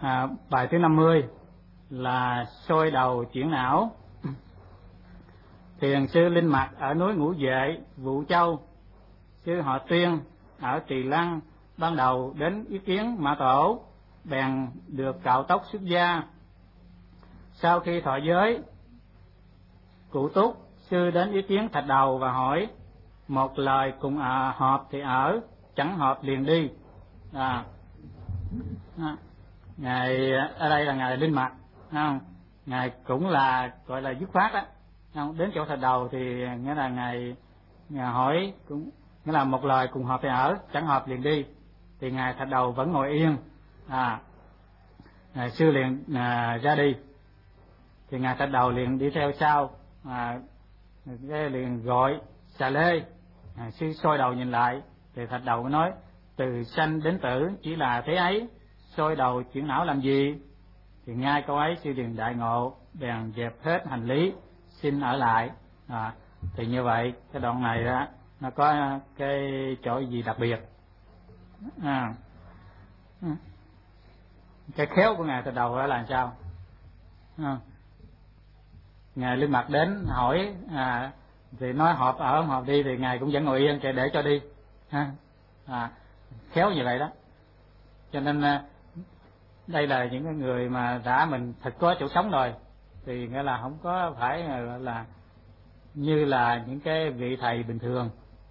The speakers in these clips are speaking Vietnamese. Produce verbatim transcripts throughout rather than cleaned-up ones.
À, bài thứ năm mươi là soi đầu chuyển não. Thiền sư Linh Mật ở núi Ngũ Vệ, Vũ Châu, sư họ Tuyên ở Trì Lăng ban đầu đến ý kiến Mã Tổ, bèn được cạo tóc xuất gia. Sau khi thọ giới, Cụ Túc sư đến ý kiến Thạch Đầu và hỏi: một lời cùng à, họp thì ở, chẳng họp liền đi. À, à, ngài ở đây là ngài Linh Mật, không? Ngài cũng là gọi là dứt khoát á, không? Đến chỗ Thạch Đầu thì nghĩa là ngài, ngài hỏi cũng nghĩa là một lời cùng họp thì ở, chẳng họp liền đi. Thì ngài Thạch Đầu vẫn ngồi yên, à, ngài sư liền à, ra đi. Thì ngài Thạch Đầu liền đi theo sau, à, cái liền gọi xà lê. À, sư soi đầu nhìn lại thì Thạch Đầu mới nói: từ sanh đến tử chỉ là thế ấy, soi đầu chuyển não làm gì? Thì ngay câu ấy sư liền đại ngộ, bèn dẹp hết hành lý, xin ở lại. À, thì như vậy cái đoạn này đó nó có cái chỗ gì đặc biệt. À, cái khéo của ngài Thạch Đầu đó là làm sao? À, ngài Linh Mật đến hỏi, à, thì nói họp ở không họp đi, thì ngài cũng vẫn ngồi yên để để cho đi. Ha, à, khéo như vậy đó. Cho nên đây là những cái người mà đã mình thật có chỗ sống rồi, thì nghĩa là không có phải là, là như là những cái vị thầy bình thường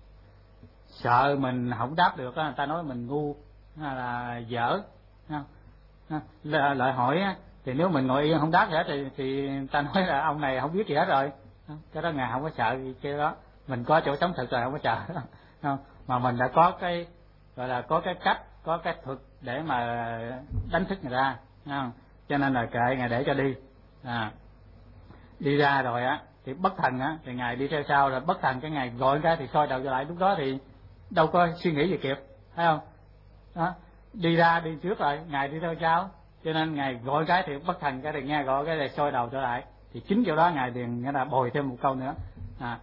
sợ mình không đáp được á, người ta nói mình ngu hay là dở, không? Lợi hỏi á, thì nếu mình ngồi yên không đáp gì hết thì, thì người ta nói là ông này không biết gì hết rồi. Cái đó ngài không có sợ cái đó, mình có chỗ sống thật rồi, không có sợ. Không? Mà mình đã có cái gọi là có cái cách, có cái thuật để mà đánh thức người ta, không? Cho nên là kệ ngài để cho đi. À, đi ra rồi á thì bất thần á, thì ngài đi theo sau, rồi bất thần cái ngài gọi cái thì soi đầu trở lại. Lúc đó thì đâu có suy nghĩ gì kịp, thấy không? Đó, đi ra đi trước rồi, ngài đi theo sau, cho nên ngài gọi cái thì bất thần cái thì nghe gọi cái thì soi đầu trở lại. Thì chính chỗ đó ngài liền nghĩa là bồi thêm một câu nữa, à,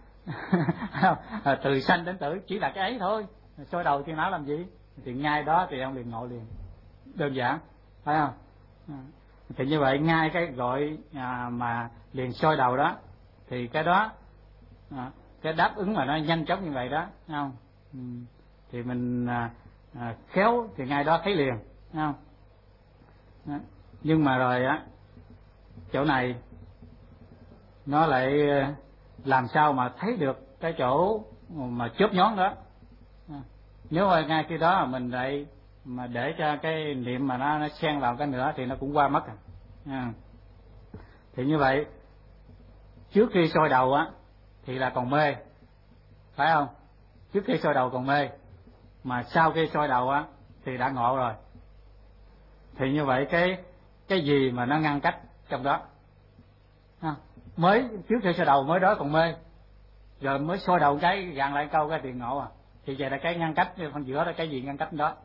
từ sanh đến tử chỉ là cái ấy thôi, soi đầu chuyển não làm gì? Thì ngay đó thì ông liền ngộ liền, đơn giản, phải không? À, thì như vậy ngay cái gọi à, mà liền soi đầu đó, thì cái đó à, cái đáp ứng mà nó nhanh chóng như vậy đó, thấy không? Ừ. Thì mình à, à, khéo thì ngay đó thấy liền, thấy không? Đó. Nhưng mà rồi á, chỗ này nó lại làm sao mà thấy được cái chỗ mà chớp nhón đó. À, nếu mà ngay khi đó mình lại mà để cho cái niệm mà nó, nó xen vào cái nữa thì nó cũng qua mất. À, thì như vậy trước khi soi đầu á thì là còn mê, phải không? Trước khi soi đầu còn mê, mà sau khi soi đầu á thì đã ngộ rồi. Thì như vậy cái cái gì mà nó ngăn cách trong đó? À, mới trước khi soi đầu mới đó còn mê, rồi mới soi đầu cái gạn lại câu cái tiền ngộ à. Thì vậy là cái ngăn cách phần giữa là cái gì ngăn cách đó?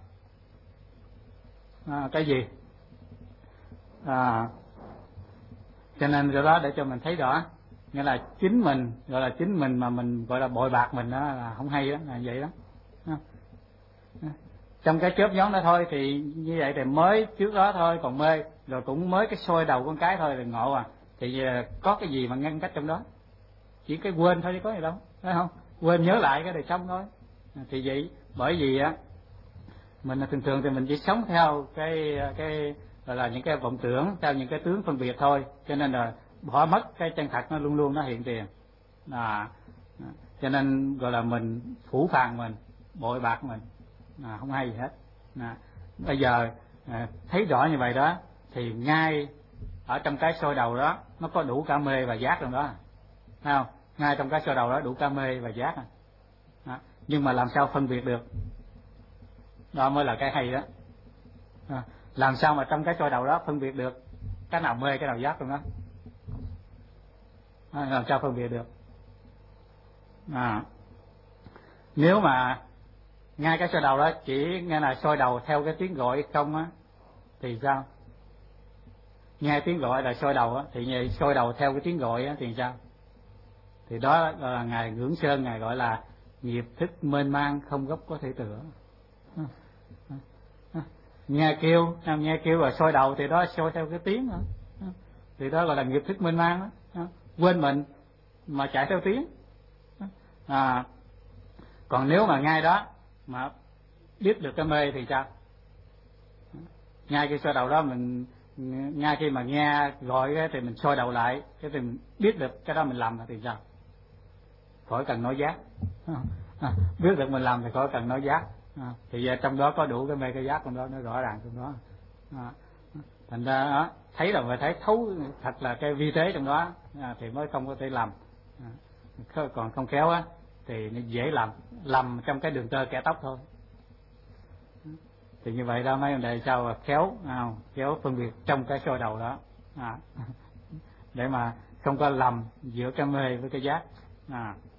À, cái gì? À, cho nên do đó để cho mình thấy rõ, nghĩa là chính mình gọi là chính mình mà mình gọi là bội bạc mình đó là không hay đó, là vậy đó. À, trong cái chớp nhón đó thôi, thì như vậy thì mới trước đó thôi còn mê, rồi cũng mới cái soi đầu con cái thôi là ngộ à. Thì có cái gì mà ngăn cách trong đó? Chỉ cái quên thôi chứ có gì đâu, phải không? Quên nhớ lại cái đời xong thôi. À, thì vậy bởi vì á mình thường thường thì mình chỉ sống theo cái cái gọi là những cái vọng tưởng, theo những cái tướng phân biệt thôi, cho nên là bỏ mất cái chân thật nó luôn luôn nó hiện tiền. À, cho nên gọi là mình phủ phàng mình, bội bạc mình, à, không hay gì hết. À, bây giờ à, thấy rõ như vậy đó thì ngay ở trong cái soi đầu đó nó có đủ cả mê và giác trong đó, thấy không? Ngay trong cái soi đầu đó đủ cả mê và giác. À, nhưng mà làm sao phân biệt được? Đó mới là cái hay đó. À, làm sao mà trong cái soi đầu đó phân biệt được cái nào mê cái nào giác trong đó? À, làm sao phân biệt được? À, nếu mà ngay cái soi đầu đó chỉ nghe là soi đầu theo cái tiếng gọi không á thì sao? Nghe tiếng gọi là soi đầu á, thì như soi đầu theo cái tiếng gọi á thì sao? Thì đó là ngài Ngưỡng Sơn ngài gọi là nghiệp thức mênh mang không gốc có thể tựa. nghe kêu nghe kêu rồi soi đầu thì đó soi theo cái tiếng nữa, thì đó gọi là nghiệp thức mênh mang đó, quên mình mà chạy theo tiếng. À, còn nếu mà ngay đó mà biết được cái mê thì sao? Ngay khi soi đầu đó mình, ngay khi mà nghe gọi cái thì mình soi đầu lại, cái thì mình biết được cái đó mình làm thì sao? Khỏi cần nói giác. À, biết được mình làm thì khỏi cần nói giác. À, thì giờ trong đó có đủ cái mê cái giác trong đó, nó rõ ràng trong đó. À, thành ra đó, thấy rồi phải thấy thấu thật là cái vi tế trong đó, à, thì mới không có thể làm. À, còn không khéo á thì nó dễ làm lầm trong cái đường tơ kẻ tóc thôi. Thì như vậy đó mấy vấn đề sao khéo à, khéo phân biệt trong cái soi đầu đó, à, để mà không có lầm giữa cái mê với cái giác. À